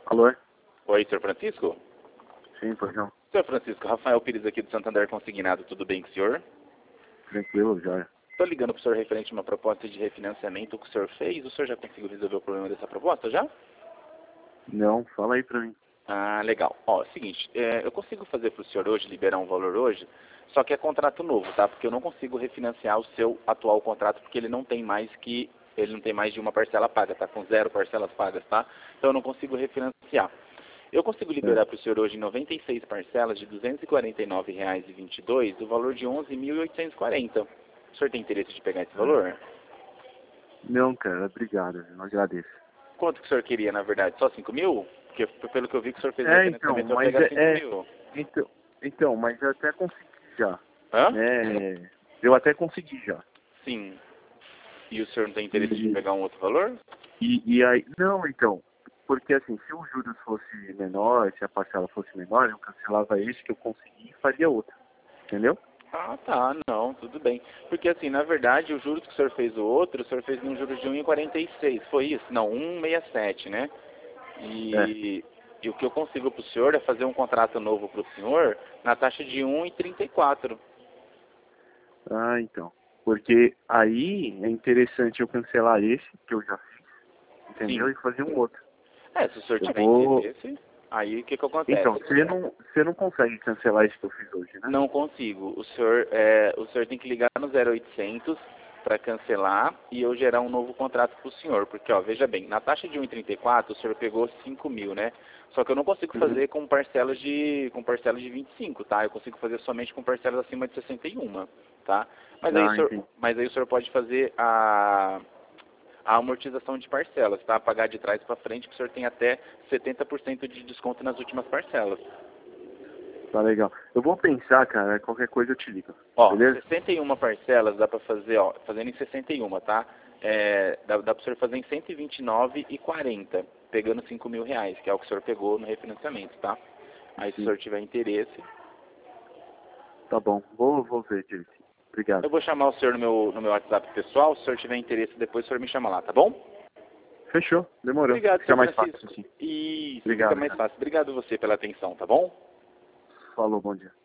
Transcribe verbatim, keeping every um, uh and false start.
Alô? Oi, senhor Francisco? Sim, pois não. Senhor Francisco, Rafael Pires aqui do Santander Consignado, tudo bem com o senhor? Tranquilo, já. Estou ligando para o senhor referente a uma proposta de refinanciamento que o senhor fez. O senhor já conseguiu resolver o problema dessa proposta, já? Não, fala aí pra mim. Ah, legal. Ó, é o seguinte, é, eu consigo fazer para o senhor hoje, liberar um valor hoje, só que é contrato novo, tá? Porque eu não consigo refinanciar o seu atual contrato, porque ele não tem mais que, ele não tem mais de uma parcela paga, tá? Com zero parcelas pagas, tá? Então eu não consigo refinanciar. Eu consigo liberar É. para o senhor hoje em noventa e seis parcelas de duzentos e quarenta e nove reais e vinte e dois centavos, o valor de onze mil oitocentos e quarenta. O senhor tem interesse de pegar esse valor? Não, cara, obrigado, eu agradeço. Quanto que o senhor queria, na verdade? Só cinco mil? Porque pelo que eu vi que o senhor fez o É, então, refinanciamento, eu vou mas pegar é, cinco é mil. então, então, mas eu até consegui já, Hã? né? Eu até consegui já. Sim. E o senhor não tem interesse de E, pegar um outro valor? e, e aí, não, então, porque assim, se o juros fosse menor, se a parcela fosse menor, eu cancelava esse que eu consegui e faria outro, entendeu? Ah, tá, não, tudo bem. Porque assim, na verdade, o juros que o senhor fez o outro, o senhor fez num juros de um vírgula quarenta e seis, foi isso? Não, um vírgula sessenta e sete, né? É. E, e o que eu consigo para o senhor é fazer um contrato novo para o senhor na taxa de um vírgula trinta e quatro. Ah, então. Porque aí é interessante eu cancelar esse, que eu já fiz, entendeu? Sim. E fazer um outro. É, se o senhor Eu tiver vou. interesse, aí o que que acontece? Então, você não, você não consegue cancelar isso que eu fiz hoje, né? Não consigo. O senhor, é, o senhor tem que ligar no zero oitocentos para cancelar e eu gerar um novo contrato para o senhor. Porque, ó, veja bem, na taxa de um vírgula trinta e quatro o senhor pegou cinco mil, né? Só que eu não consigo Uhum. fazer com parcelas de com parcelas de vinte e cinco, tá? Eu consigo fazer somente com parcelas acima de sessenta e um, tá? Mas aí o Ah, senhor, entendi. mas aí o senhor pode fazer a a amortização de parcelas, tá? Pagar de trás para frente, que o senhor tem até setenta por cento de desconto nas últimas parcelas. Tá legal. Eu vou pensar, cara, qualquer coisa eu te ligo. Ó, Beleza? sessenta e uma parcelas dá pra fazer, ó, fazendo em sessenta e um, tá? É, dá, dá pro senhor fazer em cento e vinte e nove e quarenta, pegando cinco mil reais, que é o que o senhor pegou no refinanciamento, tá? Aí se o Sim. senhor tiver interesse, Tá bom. Vou, vou ver direitinho. Obrigado. eu vou chamar o senhor no meu, no meu WhatsApp pessoal, se o senhor tiver interesse depois o senhor me chama lá, tá bom? Fechou. Demorou. Obrigado, Fica senhor mais fácil Francisco. assim. Isso, fica Obrigado, mais cara. fácil. Obrigado você pela atenção, tá bom? Falou, bom dia.